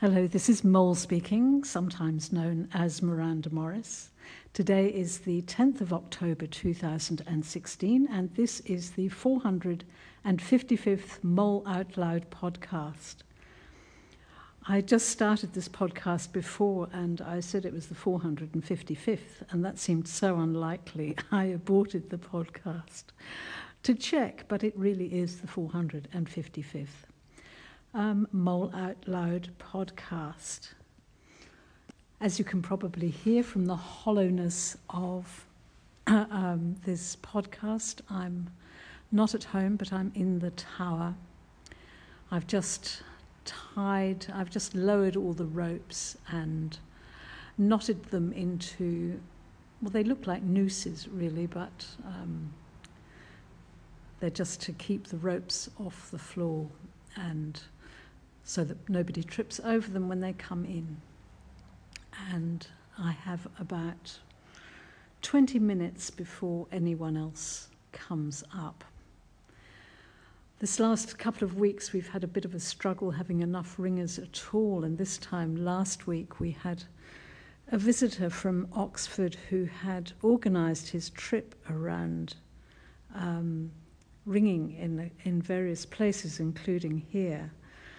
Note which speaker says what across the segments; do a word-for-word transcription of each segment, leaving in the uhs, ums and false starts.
Speaker 1: Hello, this is Mole speaking, sometimes known as Miranda Morris. Today is the tenth of October two thousand sixteen, and this is the four hundred fifty-fifth Mole Out Loud podcast. I just started this podcast before, and I said it was the four hundred fifty-fifth, and that seemed so unlikely. I aborted the podcast to check, but it really is the four hundred fifty-fifth. Um, Mole Out Loud podcast. As you can probably hear from the hollowness of uh, um, this podcast, I'm not at home, but I'm in the tower. I've just tied, I've just lowered all the ropes and knotted them into, well, they look like nooses really, but um, they're just to keep the ropes off the floor and so that nobody trips over them when they come in. And I have about twenty minutes before anyone else comes up. This last couple of weeks we've had a bit of a struggle having enough ringers at all, and this time last week we had a visitor from Oxford who had organised his trip around um, ringing in, in various places, including here.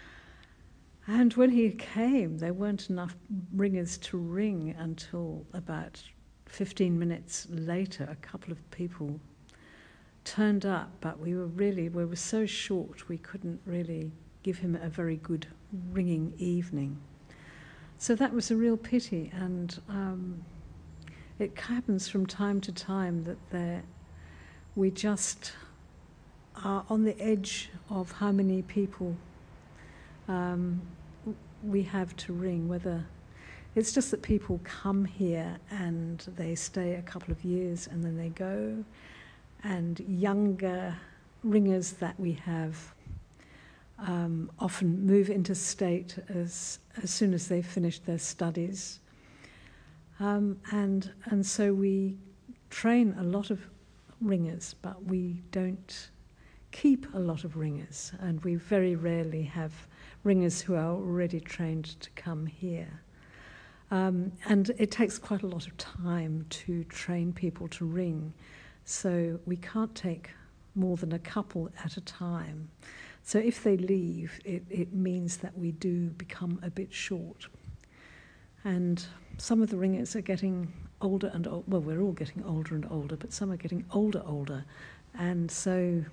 Speaker 1: And when he came, there weren't enough ringers to ring until about fifteen minutes later. A couple of people turned up, but we were really, we were so short we couldn't really give him a very good ringing evening. So that was a real pity, and um, it happens from time to time that there, we just are on the edge of how many people Um, we have to ring, whether it's just that people come here and they stay a couple of years and then they go, and younger ringers that we have um, often move into state as as soon as they've finished their studies, um, and and so we train a lot of ringers, but we don't keep a lot of ringers, and we very rarely have ringers who are already trained to come here. Um, and it takes quite a lot of time to train people to ring, so we can't take more than a couple at a time. So if they leave, it, it means that we do become a bit short. And some of the ringers are getting older and older. Well, we're all getting older and older, but some are getting older, older. And so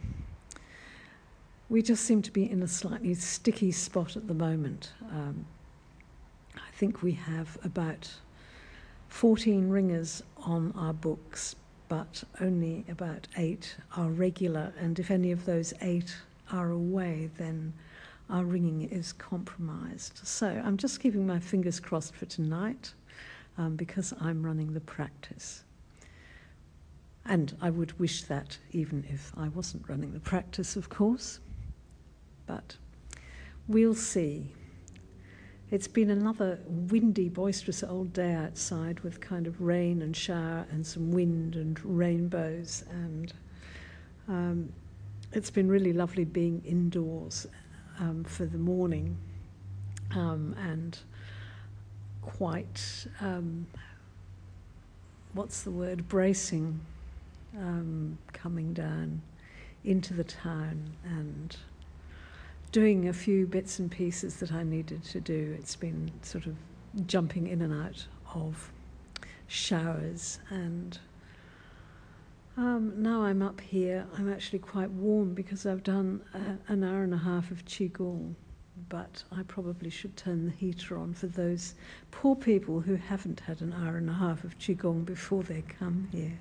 Speaker 1: we just seem to be in a slightly sticky spot at the moment. Um, I think we have about fourteen ringers on our books, but only about eight are regular, and if any of those eight are away, then our ringing is compromised. So I'm just keeping my fingers crossed for tonight, um, because I'm running the practice. And I would wish that even if I wasn't running the practice, of course. But we'll see. It's been another windy, boisterous old day outside with kind of rain and shower and some wind and rainbows, and um, it's been really lovely being indoors um, for the morning, um, and quite, um, what's the word, bracing, um, coming down into the town and doing a few bits and pieces that I needed to do. It's been sort of jumping in and out of showers, and um, now I'm up here. I'm actually quite warm because I've done a, an hour and a half of Qigong, but I probably should turn the heater on for those poor people who haven't had an hour and a half of Qigong before they come here.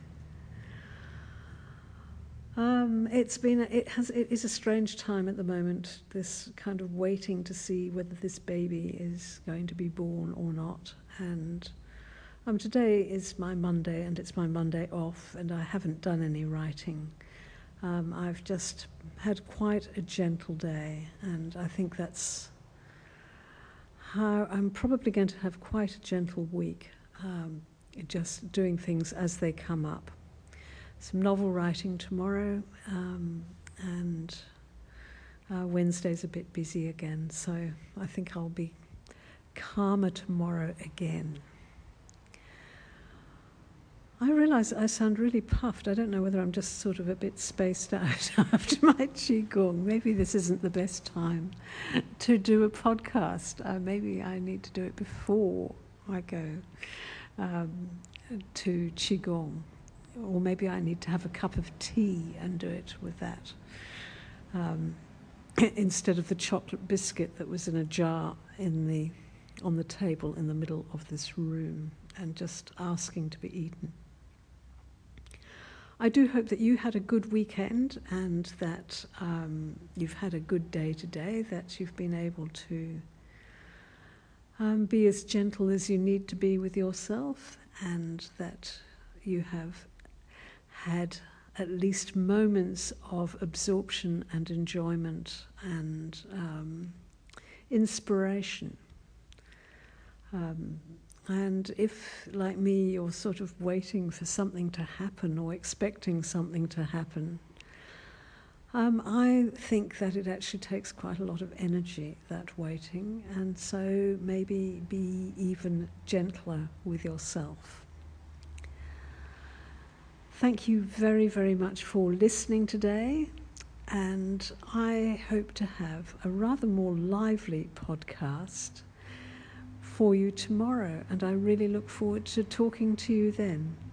Speaker 1: Um, it's been, a, it has, it is a strange time at the moment, this kind of waiting to see whether this baby is going to be born or not. And um, today is my Monday, and it's my Monday off, and I haven't done any writing. Um, I've just had quite a gentle day, and I think that's how I'm probably going to have quite a gentle week, um, just doing things as they come up. Some novel writing tomorrow, um, and uh, Wednesday's a bit busy again, so I think I'll be calmer tomorrow again. I realise I sound really puffed. I don't know whether I'm just sort of a bit spaced out after my Qigong. Maybe this isn't the best time to do a podcast. Uh, maybe I need to do it before I go um, to Qigong. Or maybe I need to have a cup of tea and do it with that. Um, instead of the chocolate biscuit that was in a jar in the on the table in the middle of this room and just asking to be eaten. I do hope that you had a good weekend and that um, you've had a good day today, that you've been able to um, be as gentle as you need to be with yourself, and that you have had at least moments of absorption and enjoyment and um, inspiration. Um, And if, like me, you're sort of waiting for something to happen or expecting something to happen, um, I think that it actually takes quite a lot of energy, that waiting, and so maybe be even gentler with yourself. Thank you very, very much for listening today, and I hope to have a rather more lively podcast for you tomorrow, and I really look forward to talking to you then.